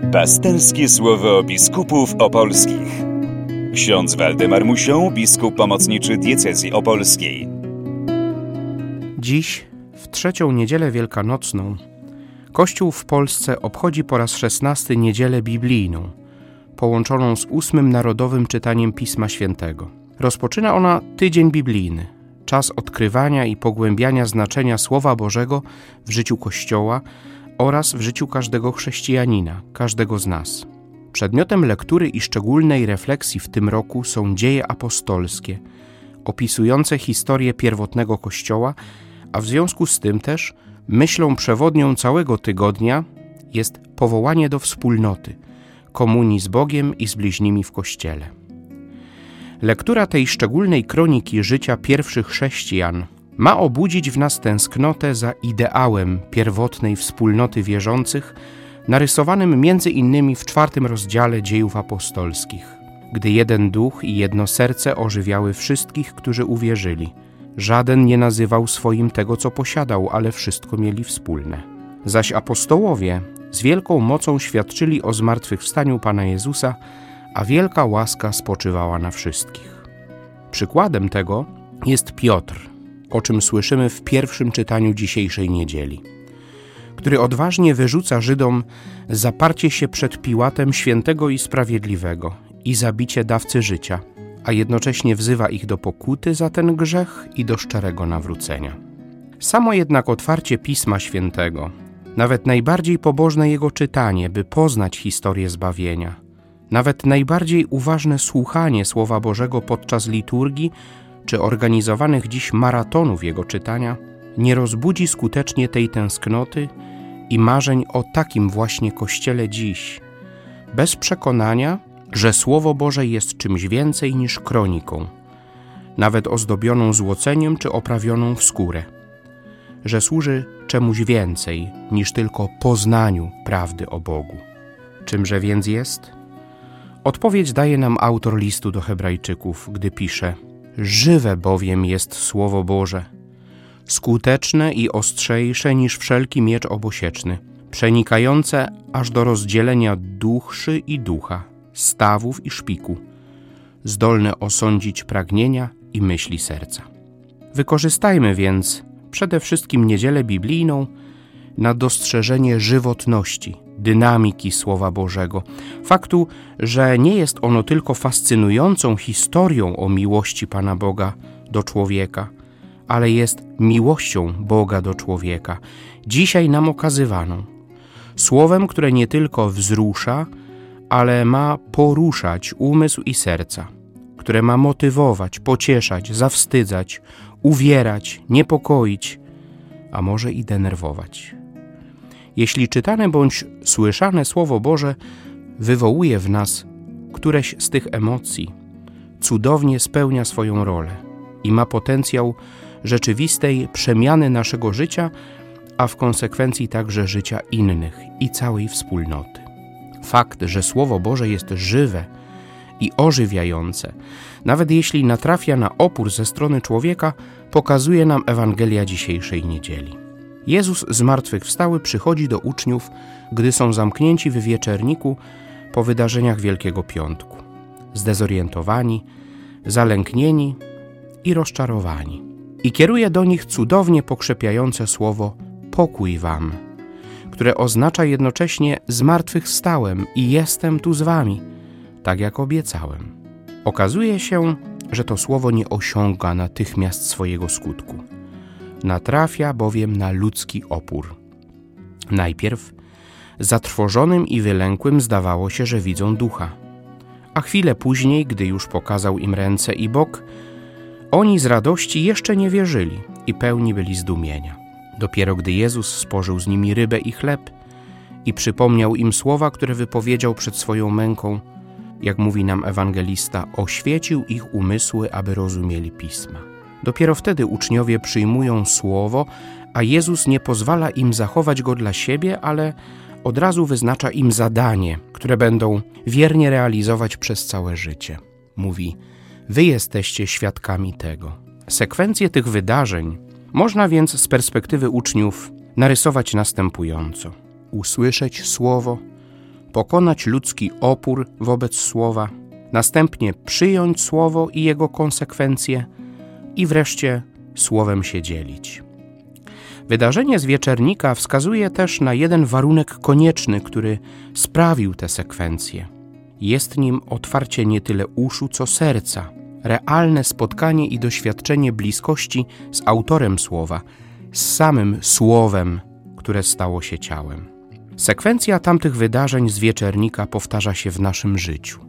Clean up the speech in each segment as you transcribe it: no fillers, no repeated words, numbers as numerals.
Pasterskie słowo biskupów opolskich. Ksiądz Waldemar Musioł, biskup pomocniczy diecezji opolskiej. Dziś, w trzecią niedzielę wielkanocną, Kościół w Polsce obchodzi po raz 16 niedzielę biblijną, połączoną z 8. Narodowym Czytaniem Pisma Świętego. Rozpoczyna ona tydzień biblijny, czas odkrywania i pogłębiania znaczenia Słowa Bożego w życiu Kościoła oraz w życiu każdego chrześcijanina, każdego z nas. Przedmiotem lektury i szczególnej refleksji w tym roku są dzieje apostolskie, opisujące historię pierwotnego Kościoła, a w związku z tym też myślą przewodnią całego tygodnia jest powołanie do wspólnoty, komunii z Bogiem i z bliźnimi w Kościele. Lektura tej szczególnej kroniki życia pierwszych chrześcijan ma obudzić w nas tęsknotę za ideałem pierwotnej wspólnoty wierzących, narysowanym między innymi w 4. rozdziale Dziejów Apostolskich, gdy jeden duch i jedno serce ożywiały wszystkich, którzy uwierzyli. Żaden nie nazywał swoim tego, co posiadał, ale wszystko mieli wspólne. Zaś apostołowie z wielką mocą świadczyli o zmartwychwstaniu Pana Jezusa, a wielka łaska spoczywała na wszystkich. Przykładem tego jest Piotr, o czym słyszymy w pierwszym czytaniu dzisiejszej niedzieli, który odważnie wyrzuca Żydom zaparcie się przed Piłatem świętego i sprawiedliwego i zabicie dawcy życia, a jednocześnie wzywa ich do pokuty za ten grzech i do szczerego nawrócenia. Samo jednak otwarcie Pisma Świętego, nawet najbardziej pobożne jego czytanie, by poznać historię zbawienia, nawet najbardziej uważne słuchanie Słowa Bożego podczas liturgii czy organizowanych dziś maratonów jego czytania, nie rozbudzi skutecznie tej tęsknoty i marzeń o takim właśnie Kościele dziś, bez przekonania, że Słowo Boże jest czymś więcej niż kroniką, nawet ozdobioną złoceniem czy oprawioną w skórę, że służy czemuś więcej niż tylko poznaniu prawdy o Bogu. Czymże więc jest? Odpowiedź daje nam autor listu do Hebrajczyków, gdy pisze: żywe bowiem jest Słowo Boże, skuteczne i ostrzejsze niż wszelki miecz obosieczny, przenikające aż do rozdzielenia duszy i ducha, stawów i szpiku, zdolne osądzić pragnienia i myśli serca. Wykorzystajmy więc przede wszystkim niedzielę biblijną na dostrzeżenie żywotności, dynamiki Słowa Bożego, faktu, że nie jest ono tylko fascynującą historią o miłości Pana Boga do człowieka, ale jest miłością Boga do człowieka, dzisiaj nam okazywaną, słowem, które nie tylko wzrusza, ale ma poruszać umysł i serca, które ma motywować, pocieszać, zawstydzać, uwierać, niepokoić, a może i denerwować. Jeśli czytane bądź słyszane Słowo Boże wywołuje w nas któreś z tych emocji, cudownie spełnia swoją rolę i ma potencjał rzeczywistej przemiany naszego życia, a w konsekwencji także życia innych i całej wspólnoty. Fakt, że Słowo Boże jest żywe i ożywiające, nawet jeśli natrafia na opór ze strony człowieka, pokazuje nam Ewangelia dzisiejszej niedzieli. Jezus zmartwychwstały przychodzi do uczniów, gdy są zamknięci w wieczerniku po wydarzeniach Wielkiego Piątku, zdezorientowani, zalęknieni i rozczarowani. I kieruje do nich cudownie pokrzepiające słowo pokój wam, które oznacza jednocześnie zmartwychwstałem i jestem tu z wami, tak jak obiecałem. Okazuje się, że to słowo nie osiąga natychmiast swojego skutku. Natrafia bowiem na ludzki opór. Najpierw zatrwożonym i wylękłym zdawało się, że widzą ducha, a chwilę później, gdy już pokazał im ręce i bok, oni z radości jeszcze nie wierzyli i pełni byli zdumienia. Dopiero gdy Jezus spożył z nimi rybę i chleb i przypomniał im słowa, które wypowiedział przed swoją męką, jak mówi nam ewangelista, oświecił ich umysły, aby rozumieli Pisma. Dopiero wtedy uczniowie przyjmują słowo, a Jezus nie pozwala im zachować go dla siebie, ale od razu wyznacza im zadanie, które będą wiernie realizować przez całe życie. Mówi: wy jesteście świadkami tego. Sekwencję tych wydarzeń można więc z perspektywy uczniów narysować następująco. Usłyszeć słowo, pokonać ludzki opór wobec słowa, następnie przyjąć słowo i jego konsekwencje i wreszcie słowem się dzielić. Wydarzenie z Wieczernika wskazuje też na jeden warunek konieczny, który sprawił tę sekwencję. Jest nim otwarcie nie tyle uszu, co serca, realne spotkanie i doświadczenie bliskości z autorem słowa, z samym słowem, które stało się ciałem. Sekwencja tamtych wydarzeń z Wieczernika powtarza się w naszym życiu,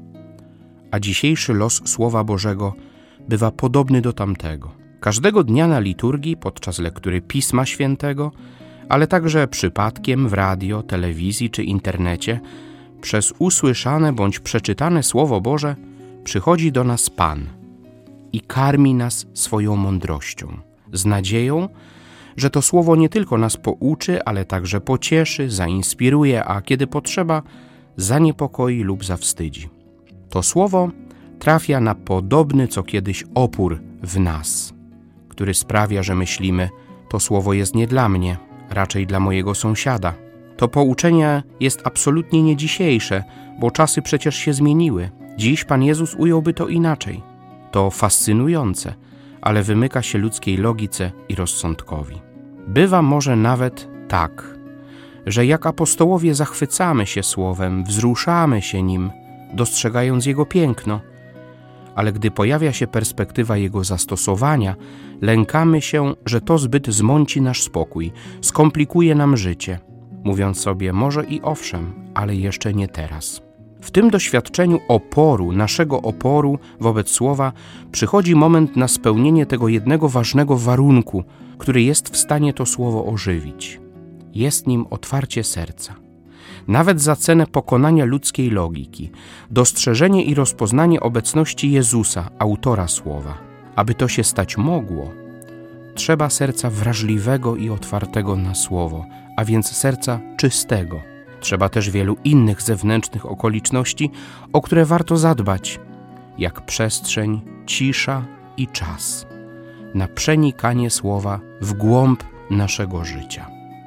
a dzisiejszy los Słowa Bożego bywa podobny do tamtego. Każdego dnia na liturgii, podczas lektury Pisma Świętego, ale także przypadkiem w radio, telewizji czy internecie, przez usłyszane bądź przeczytane Słowo Boże przychodzi do nas Pan i karmi nas swoją mądrością, z nadzieją, że to Słowo nie tylko nas pouczy, ale także pocieszy, zainspiruje, a kiedy potrzeba, zaniepokoi lub zawstydzi. To Słowo trafia na podobny co kiedyś opór w nas, który sprawia, że myślimy, to Słowo jest nie dla mnie, raczej dla mojego sąsiada. To pouczenie jest absolutnie nie dzisiejsze, bo czasy przecież się zmieniły. Dziś Pan Jezus ująłby to inaczej. To fascynujące, ale wymyka się ludzkiej logice i rozsądkowi. Bywa może nawet tak, że jak apostołowie zachwycamy się Słowem, wzruszamy się nim, dostrzegając jego piękno, ale gdy pojawia się perspektywa jego zastosowania, lękamy się, że to zbyt zmąci nasz spokój, skomplikuje nam życie, mówiąc sobie może i owszem, ale jeszcze nie teraz. W tym doświadczeniu oporu, naszego oporu wobec Słowa, przychodzi moment na spełnienie tego jednego ważnego warunku, który jest w stanie to Słowo ożywić. Jest nim otwarcie serca. Nawet za cenę pokonania ludzkiej logiki, dostrzeżenie i rozpoznanie obecności Jezusa, autora Słowa. Aby to się stać mogło, trzeba serca wrażliwego i otwartego na Słowo, a więc serca czystego. Trzeba też wielu innych zewnętrznych okoliczności, o które warto zadbać, jak przestrzeń, cisza i czas, na przenikanie Słowa w głąb naszego życia.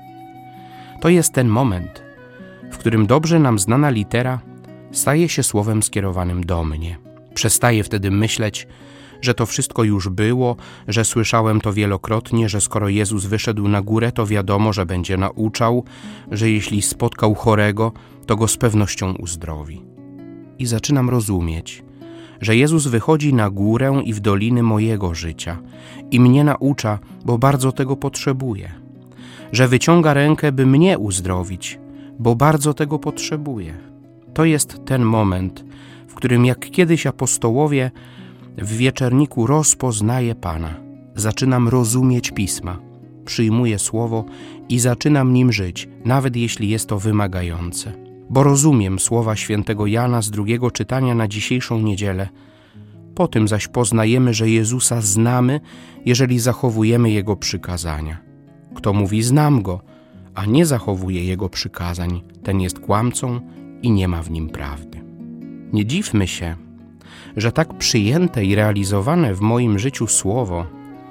To jest ten moment, w którym dobrze nam znana litera staje się słowem skierowanym do mnie. Przestaję wtedy myśleć, że to wszystko już było, że słyszałem to wielokrotnie, że skoro Jezus wyszedł na górę, to wiadomo, że będzie nauczał, że jeśli spotkał chorego, to go z pewnością uzdrowi. I zaczynam rozumieć, że Jezus wychodzi na górę i w doliny mojego życia i mnie naucza, bo bardzo tego potrzebuję. Że wyciąga rękę, by mnie uzdrowić, bo bardzo tego potrzebuję. To jest ten moment, w którym jak kiedyś apostołowie w Wieczerniku rozpoznaję Pana. Zaczynam rozumieć Pisma, przyjmuję Słowo i zaczynam nim żyć, nawet jeśli jest to wymagające. Bo rozumiem słowa świętego Jana z 2 czytania na dzisiejszą niedzielę. Po tym zaś poznajemy, że Jezusa znamy, jeżeli zachowujemy Jego przykazania. Kto mówi znam Go, a nie zachowuje Jego przykazań, ten jest kłamcą i nie ma w nim prawdy. Nie dziwmy się, że tak przyjęte i realizowane w moim życiu Słowo,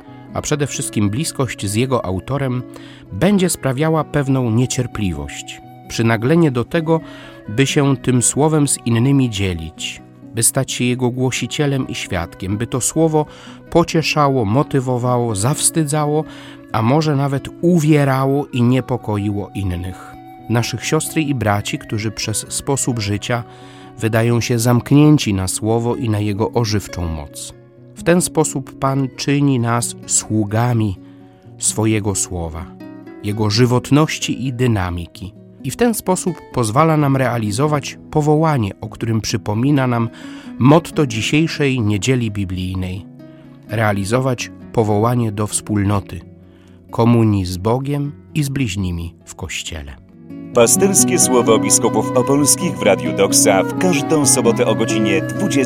a przede wszystkim bliskość z jego autorem, będzie sprawiała pewną niecierpliwość, przynaglenie do tego, by się tym Słowem z innymi dzielić, by stać się jego głosicielem i świadkiem, by to Słowo pocieszało, motywowało, zawstydzało, a może nawet uwierało i niepokoiło innych. Naszych siostry i braci, którzy przez sposób życia wydają się zamknięci na Słowo i na jego ożywczą moc. W ten sposób Pan czyni nas sługami swojego Słowa, jego żywotności i dynamiki. I w ten sposób pozwala nam realizować powołanie, o którym przypomina nam motto dzisiejszej niedzieli biblijnej. Realizować powołanie do wspólnoty, komunii z Bogiem i z bliźnimi w Kościele. Pasterskie słowo biskupów opolskich w Radiu Doksa w każdą sobotę o godzinie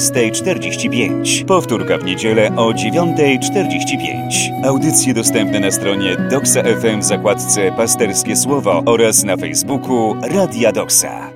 20:45. Powtórka w niedzielę o 9:45. Audycje dostępne na stronie Doksa FM w zakładce Pasterskie Słowo oraz na Facebooku Radia Doksa.